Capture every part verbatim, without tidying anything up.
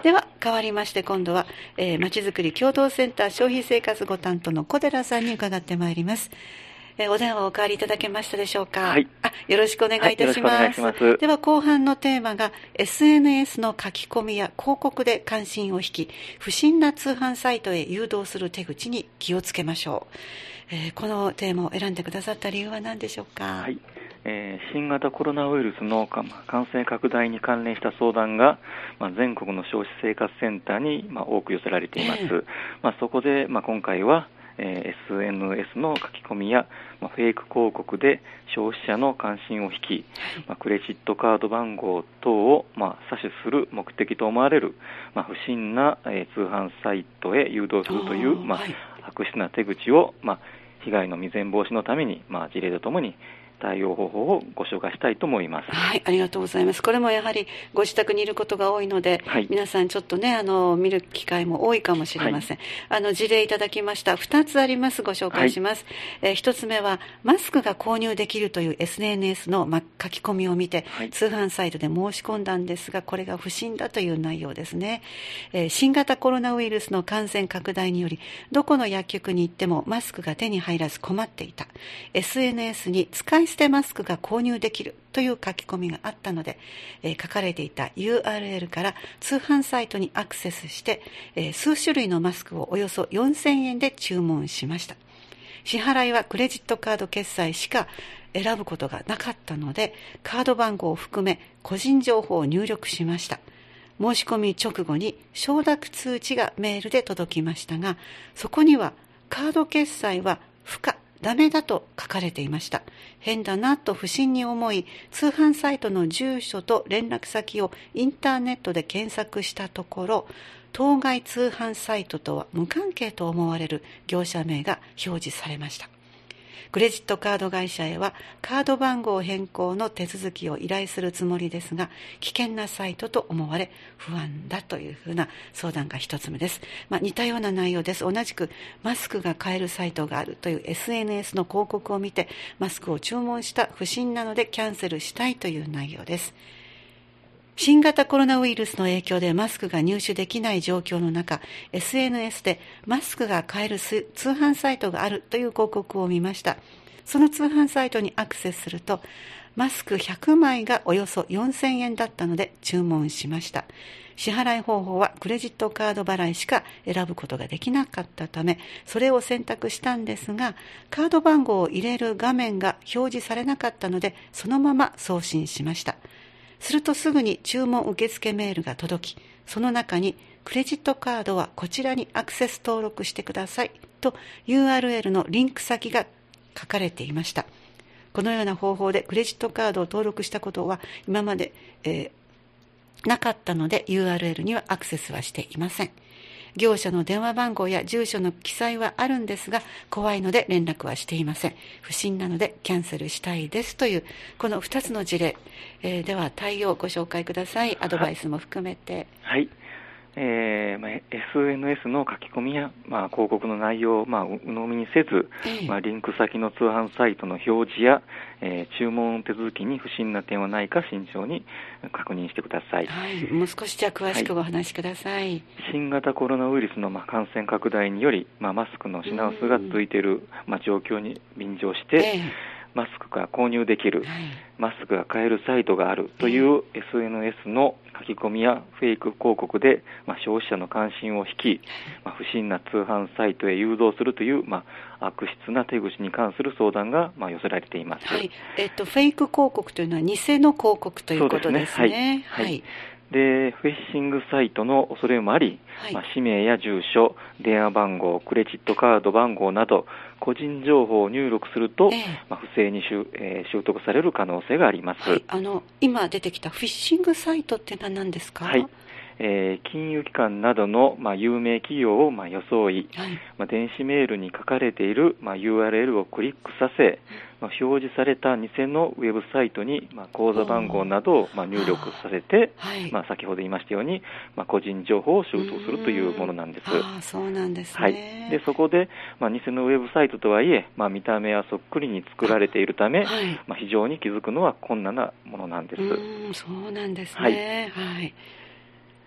では変わりまして今度はえー、まちづくり共同センター消費生活ご担当の小寺さんに伺ってまいります。えー、お電話お代わりいただけましたでしょうか。 はい、 あ、よろしくお願いいたします。 はい、よろしくお願いします。 では後半のテーマが エスエヌエス の書き込みや広告で関心を引き不審な通販サイトへ誘導する手口に気をつけましょう。えー、このテーマを選んでくださった理由は何でしょうか。 はい、えー、新型コロナウイルスの感染拡大に関連した相談が、まあ、全国の消費生活センターに、まあ、多く寄せられています。えーまあ、そこで、まあ、今回は、えー、エスエヌエス の書き込みや、まあ、フェイク広告で消費者の関心を引き、まあ、クレジットカード番号等を、まあ、詐取する目的と思われる、まあ、不審な、えー、通販サイトへ誘導するという、まあはい、悪質な手口を、まあ、被害の未然防止のために、まあ、事例とともに対応方法をご紹介したいと思います。 はい、ありがとうございます。これもやはりご自宅にいることが多いので、はい、皆さんちょっとねあの見る機会も多いかもしれません。はい、あの事例いただきました。ふたつあります。ご紹介します。はい、えー、ひとつめはマスクが購入できるという エスエヌエス の、ま、書き込みを見て、はい、通販サイトで申し込んだんですがこれが不審だという内容ですね。えー、新型コロナウイルスの感染拡大によりどこの薬局に行ってもマスクが手に入らず困っていた。 エスエヌエス に使い捨てマスクが購入できるという書き込みがあったので、えー、書かれていた ユーアールエル から通販サイトにアクセスして、えー、数種類のマスクをおよそよんせんえんで注文しました。支払いはクレジットカード決済しか選ぶことがなかったのでカード番号を含め個人情報を入力しました。申し込み直後に承諾通知がメールで届きましたがそこにはカード決済は不可ダメだと書かれていました。変だなと不審に思い、通販サイトの住所と連絡先をインターネットで検索したところ、当該通販サイトとは無関係と思われる業者名が表示されました。クレジットカード会社へはカード番号変更の手続きを依頼するつもりですが危険なサイトと思われ不安だというふうな相談が一つ目です。まあ、似たような内容です。同じくマスクが買えるサイトがあるという エスエヌエス の広告を見てマスクを注文した不審なのでキャンセルしたいという内容です。新型コロナウイルスの影響でマスクが入手できない状況の中 エスエヌエス でマスクが買える通販サイトがあるという広告を見ました。その通販サイトにアクセスするとマスクひゃくまいがおよそよんせんえんだったので注文しました。支払い方法はクレジットカード払いしか選ぶことができなかったためそれを選択したんですがカード番号を入れる画面が表示されなかったのでそのまま送信しました。するとすぐに注文受付メールが届きその中にクレジットカードはこちらにアクセス登録してくださいと ユーアールエル のリンク先が書かれていました。このような方法でクレジットカードを登録したことは今まで、えー、なかったので ユーアールエル にはアクセスはしていません。業者の電話番号や住所の記載はあるんですが怖いので連絡はしていません。不審なのでキャンセルしたいですというこのふたつの事例、えー、では対応をご紹介ください。アドバイスも含めて。 はい、えーまあ、エスエヌエス の書き込みや、まあ、広告の内容を、まあ、鵜呑みにせず、ええまあ、リンク先の通販サイトの表示や、えー、注文手続きに不審な点はないか慎重に確認してください。 はい、もう少しじゃあ詳しくお話しください。はい、 新型コロナウイルスの、まあ、感染拡大により、まあ、マスクの品薄が続いている、まあ、状況に便乗して、ええマスクが購入できる、はい、マスクが買えるサイトがあるという エスエヌエス の書き込みやフェイク広告で、まあ、消費者の関心を引き、まあ、不審な通販サイトへ誘導するという、まあ、悪質な手口に関する相談が、まあ、寄せられています。 はいえっと、フェイク広告というのは偽の広告ということですね。そうですね。はい。はいでフィッシングサイトの恐れもあり、はいまあ、氏名や住所、電話番号、クレジットカード番号など個人情報を入力すると、えーまあ、不正に習、えー、習得される可能性があります。 はい、あの今出てきたフィッシングサイトってのは何ですか？ はいえー、金融機関などの、まあ、有名企業を、まあ、装い、はいまあ、電子メールに書かれている、まあ、ユーアールエル をクリックさせ、まあ、表示された偽のウェブサイトに、まあ、口座番号などを、まあ、入力させて、はいまあ、先ほど言いましたように、まあ、個人情報を習得するというものなんです。 ああ、そうなんですね。 はい、でそこで、まあ、偽のウェブサイトとはいえ、まあ、見た目はそっくりに作られているため、はいまあ、非常に気づくのは困難なものなんです。 うんそうなんですね。はい、はい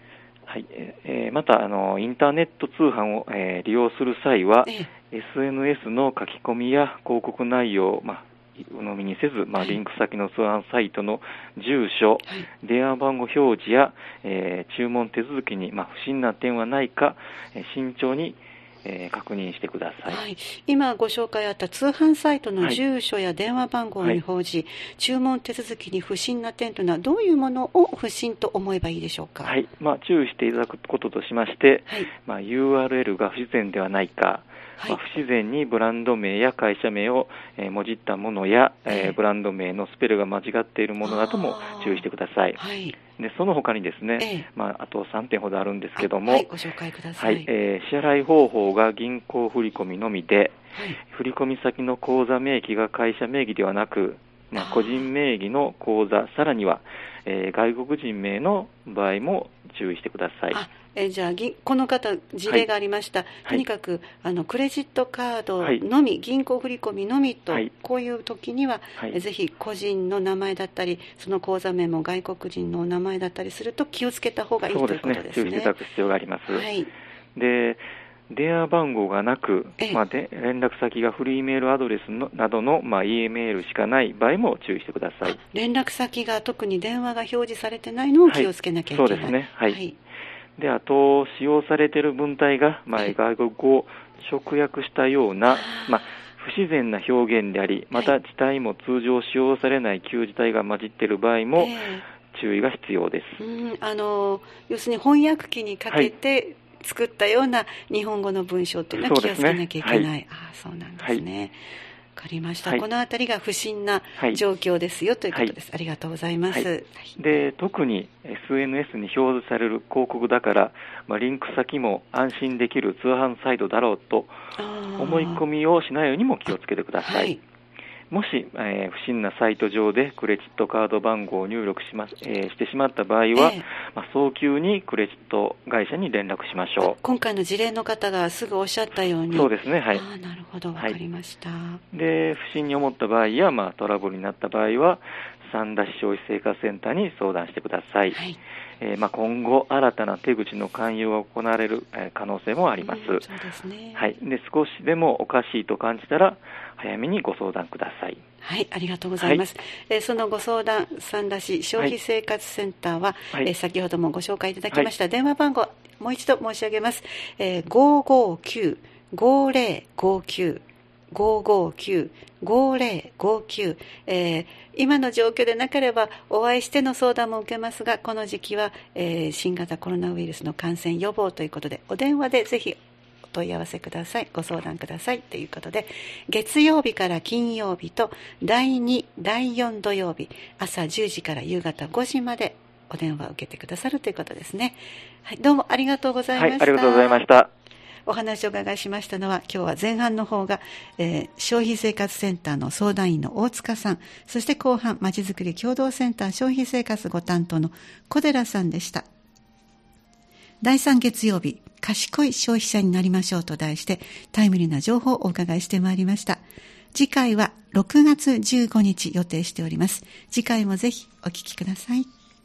はい、えー、またあのインターネット通販を、えー、利用する際は、ええ、エスエヌエス の書き込みや広告内容、まあ、鵜呑みにせず、まあ、リンク先の通販サイトの住所、はい、電話番号表示や、えー、注文手続きに、まあ、不審な点はないか、えー、慎重にえー、確認してください、 はい、今ご紹介あった通販サイトの住所や電話番号に表示、はい、注文手続きに不審な点というのはどういうものを不審と思えばいいでしょうか。 はい、まあ、注意していただくこととしまして、はい、まあ、ユーアールエル が不自然ではないか、はい、まあ、不自然にブランド名や会社名を、えー、もじったものや、えー、ブランド名のスペルが間違っているものなども注意してください。はい、でその他にですね、ええ、まあ、あとさんてんほどあるんですけども、 はい、ご紹介ください。 はい、えー、支払い方法が銀行振込のみで、はい、振込先の口座名義が会社名義ではなく、まあ、個人名義の口座、さらには、えー、外国人名の場合も注意してください。 あえじゃあこの方事例がありました、はい、とにかくあのクレジットカードのみ、はい、銀行振込のみと、はい、こういう時には、はい、ぜひ個人の名前だったりその口座名も外国人の名前だったりすると気をつけた方がいいということですね。 そうですね、注意していただく必要があります、 はい、 で電話番号がなく、まあ、で連絡先がフリーメールアドレスのなどの、まあ、E メールしかない場合も注意してください。 連絡先が特に電話が表示されてないのも気をつけなきゃいけない、 はい、そうですね、はい、はい、であと使用されている文体が、まあ、外国語を直訳したような、まあ、不自然な表現であり、また字体も通常使用されない旧字体が混じっている場合も注意が必要です、 えー、うんあの要するに翻訳機にかけて作ったような日本語の文章というのは気をつけなきゃいけない、ね、はい、あそうなんですね、はい、分かりました、はい、このあたりが不審な状況ですよ、はい、ということです、はい、ありがとうございます、はい、 で特に エスエヌエス に表示される広告だから、まあ、リンク先も安心できる通販サイトだろうと思い込みをしないようにも気をつけてください、はい、もし、えー、不審なサイト上でクレジットカード番号を入力し、まえー、してしまった場合は、えーまあ、早急にクレジット会社に連絡しましょう。 今回の事例の方がすぐおっしゃったように。 そうですね、はい。 あなるほど、わかりました、はい、で不審に思った場合や、まあ、トラブルになった場合は三田市消費生活センターに相談してください、はい、えーまあ、今後新たな手口の勧誘が行われる、えー、可能性もあります、うん、 そうですね、 はい、で少しでもおかしいと感じたら早めにご相談ください。 はい、ありがとうございます、はい、えー、そのご相談三田市消費生活センターは、はい、えー、先ほどもご紹介いただきました、はい、電話番号もう一度申し上げます、えー、ごーごーきゅう ごーぜろごーきゅう ごーごーきゅう ごーぜろごーきゅう、えー、今の状況でなければお会いしての相談も受けますが、この時期は、えー、新型コロナウイルスの感染予防ということでお電話でぜひお問い合わせください、ご相談くださいということで、月曜日から金曜日とだいに、だいよん土曜日朝じゅうじから夕方ごじまでお電話を受けてくださるということですね。はい、どうもありがとうございました。 はい、ありがとうございました。 お話をお伺いしましたのは、今日は前半の方が、えー、消費生活センターの相談員の大塚さん、そして後半まちづくり協同センター消費生活ご担当の小寺さんでした。だいさん月曜日、賢い消費者になりましょうと題してタイムリーな情報をお伺いしてまいりました。次回はろくがつじゅうごにち予定しております。次回もぜひお聞きください。